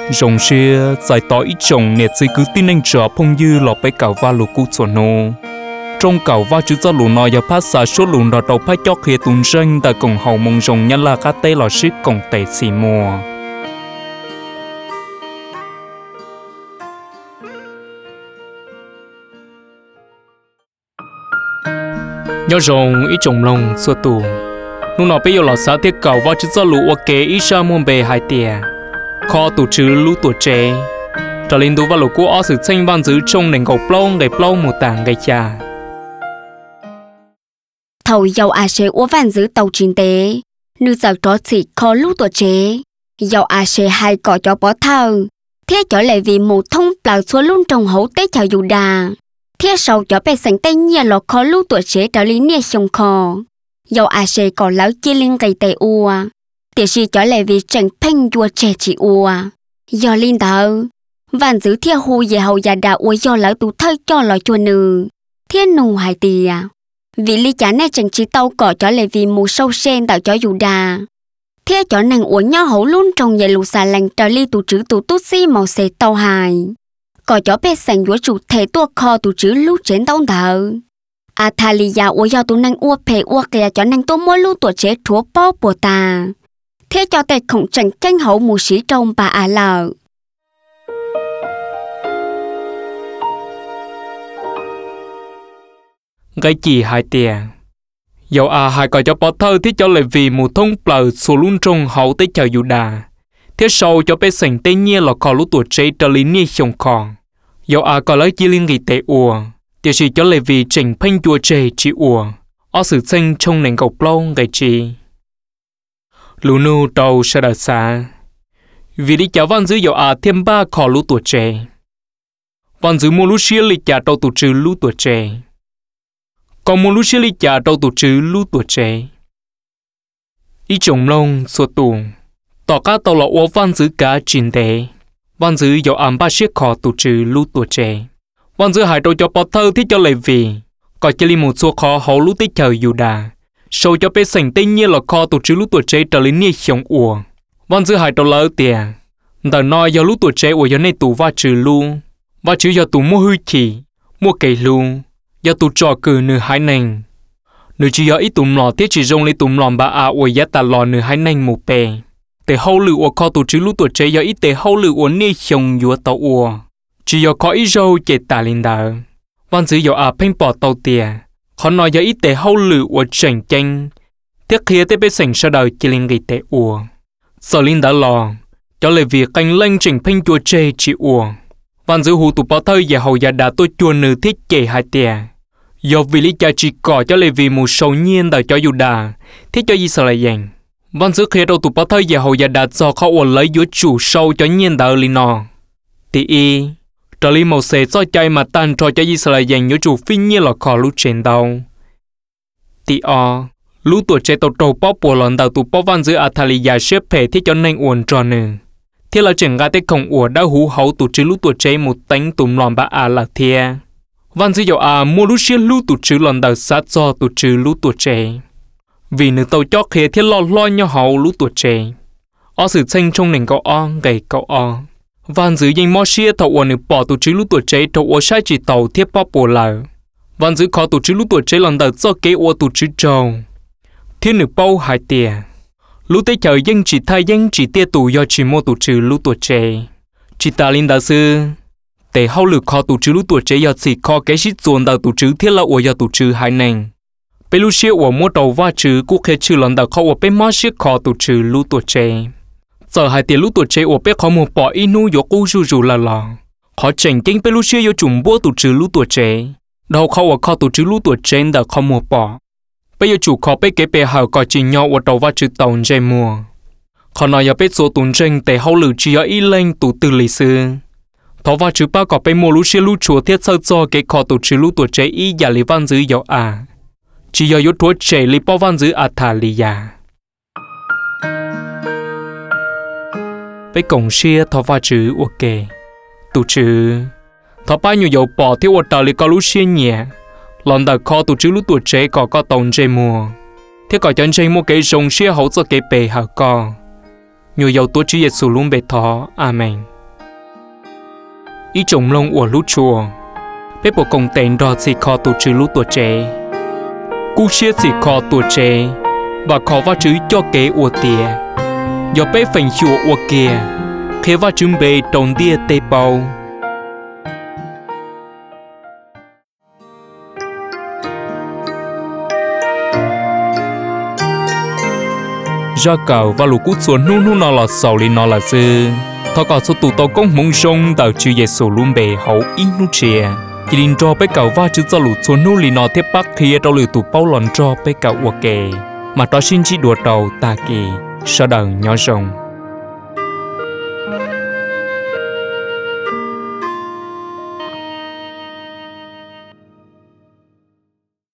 rồng xưa giải tỏ ít chồng nè chỉ cứ tin anh trở phong dư lọ bay cào va lù cú sổ nô trong cào va chữ cho lù nọ giờ phát xả số lù nọ đầu phát cho khía tùng ranh tại cổng hậu mông rồng nhân là cá tê lò xích cổng tẩy xì mùa nhớ rồng ít chồng lông xua tù lúc nào bây giờ lọ xả thiết cào va chữ cho lù ok ít sa muôn bề hai tia kho tụ chữ lũ tuổi trẻ trở lên tụ vào lũ của ó sự tranh ban giữ trong nền gọc lâu một tảng gây cha thầu dầu sẽ uống van giữ tàu chiến tế nữ giờ đó chỉ kho lũ tuổi trẻ dầu sẽ hay có cho bỏ thơ thế trở lại vì một thông bảo xuống luôn trong hậu tế chào dù đà thế sau cho bé sành tay nhẹ lọ kho lũ tuổi trẻ trở lý nè sông kho dầu sẽ có lão chia linh gây tệ ua tiểu sĩ trở lại vì tranh phanh vua trẻ chỉ ua do linh đạo vạn giữ thiên hù về hậu già đạo ua do lão tụ thơi cho lò chua nừ thiên nụ hải tìa vì lý chả này tranh chỉ tàu cỏ trở lại vì mù sâu sen tạo cho dù đà thế cho nàng ua nhau hậu luôn trong nhà lù xà lành trở ly tụ chữ tụ tút xi màu xế tàu hài cỏ cho bé sành vua chủ thể tua kho tụ chữ lúc trên tàu thở Athalia ua do tụ nàng ua phê ua kìa cho nàng tụ mua lưu tuổi trẻ thua bao bùa ta thế cho tệ khổng tranh hậu mù sĩ trong bà lờ cái chỉ hai tia dầu hai coi cho bỏ thơ thế cho lại vì một thông bờ số luôn trong hậu tới chào dù đà thế sau cho bé sành tê nhia là kho lũ tuổi trẻ trở lý nia sông kho dầu có lấy chi liên nghị tệ ùa tiểu sĩ cho lại vì trình phanh chùa trẻ chỉ ùa ở sự tranh trong nền gọc lâu ngày chi lũ nô đầu sẽ đợi xa vì đi cháu văn giữ dầu thêm 3 kho lũ tuổi trẻ văn giữ mua lũ xia lịch trả đầu tụ trừ lũ tuổi trẻ còn mua lũ xia lịch trả đầu tụ trừ lũ tuổi trẻ ý chồng lông số tù tỏ các tàu là ổ văn giữ cả chín tế văn giữ dầu 3 chiếc kho tụ trừ lũ tuổi trẻ văn giữ hải đầu cho bỏ thơ thì cho lại vì có chỉ một số kho hậu lũ tích chờ dù đà sau cho bé sành tên nhiên là kho tụ chữ lũ tuổi trẻ trở lên nia sống ủa văn giữ hai đầu lỡ tiền đợt nói do lũ tuổi trẻ ủa do này tụ va trừ lu va trừ do tụ mua hư chỉ mua cây lu do tụ trò cử nửa hai nành nửa chỉ do ít tụ lò thiết chỉ rong lấy tụ lò bà ủa giá ta lò nửa hai nành một bè để hậu lự ủa kho tụ chữ lũ tuổi trẻ do ít để hậu lự ủa nia sống dùa tàu ủa chỉ do có ít râu chạy tà lên đờ văn giữ do phanh bỏ tàu tiền họ nói do ít tế hậu lự của tranh tranh tiếc khi tế bế sảnh sau đời chỉ linh gây tế ủa sở linh đã lò cho lời việc canh lênh trình phanh chùa chê chỉ ủa văn giữ hù tụ bỏ thơi và hầu gia đã tôi chùa nữ thiết chê hai tìa do vì lý cha chỉ cỏ cho lời vì mù sầu nhiên đời cho dù đà thiết cho gì sợ lại dành văn giữ khi đâu tụ bỏ thơi và hầu gia đã do khó ổn lấy giữa chủ sâu cho nhiên đời linh nọ thì y trở lý màu xế cho chạy mà tan cho gì sợ lại dành giữa chủ phi nhiên là khó lúc trên đâu thì lũ tuổi trẻ tàu trâu bóp bùa lần đầu tụ bóp văn giữa Athalia xếp phê thiết cho nên uốn tròn nè thế là chẳng gà tết không uốn đã hú hậu tụ chứ lũ tuổi trẻ một tánh tụm lòn bà là thia văn giữa dầu mua lũ xếp lũ tụ chứ lần đầu sát cho tụ chứ lũ tuổi trẻ vì nữ tàu chó khế thiết lo nhau hậu lũ tuổi trẻ ở sự tranh trong nền cậu gầy cậu văn giữa danh mò xia thầu uốn nữ bỏ tụ chứ lũ tuổi trẻ thầu uốn sai chỉ tàu thiết bóp bùa lờ văn giữ khó tụ chứ lũ tuổi trẻ lần đầu do kế ô tụ chứ trâu thiên nữ bao hai tia lũ tế chờ dân chỉ thay dân chỉ tia tụ do chỉ mua tụ chứ lũ tuổi trẻ chỉ ta linh đạo sư để hậu lực khó tụ chứ lũ tuổi trẻ do chỉ khó cái shit dồn đầu tụ chứ thiết là ô do tụ chứ hai nền bên lũ xia ô mua đầu va chứ cũng khi chứ lần đầu khó ô bên mò xia khó tụ chứ lũ tuổi trẻ giờ hai tia lũ tuổi trẻ ô bên khó một bỏ inu do cô rù là lò khó chỉnh kinh bên lũ xia do chủng bố tụ chứ lũ tuổi trẻ đâu không ở kho tụ chữ lũ tuổi trên đã không mua bỏ bây giờ chủ kho bé kế bé hở có chỉ nhau ở đầu và chữ tàu dây mùa họ nói giờ bé số tuần trên để hậu lử chỉ ở y lên tụ từ lịch sử thọ và chữ ba có bé mua lũ xe lũ chùa thiết sơ cho cái kho tụ chữ lũ tuổi trẻ y giả lý văn giữ dầu chỉ giờ yếu tuổi trẻ lý bao văn giữ Athalia bé cổng xe thọ và chữ ok tụ chữ thọ bao nhiêu dầu bỏ theo ở tàu lý có lũ xe nhẹ lần đầu kho tụ chữ lũ tuổi trẻ có tàu dây mùa thế có chân chơi mua cái rồng xe hậu cho cái bề hở co nhiều dầu tuổi chỉ Giêsu luôn bề thọ amen. ý trồng lông của lũ chùa bé bộ công tên đo xì kho tổ chữ lũ tuổi trẻ cú xia xì kho tuổi trẻ và khó va chữ cho kế của tìa do bé phành chùa của kia khi va chữ bề trồng đia tê bao ra cầu và lũ cút xuống nu nó là sầu li nó là dư thọ cả số tụ tàu công mông sông tàu chữ giê xu luôn bề hậu in nu chia chỉ linh cho bé cầu va chữ cho lũ xuống nu li nó tiếp bắc khi đâu lũ tụ bao lòn cho bé cầu của kề mà đó xin chỉ đùa đầu ta kỳ sau đầu nhỏ rồng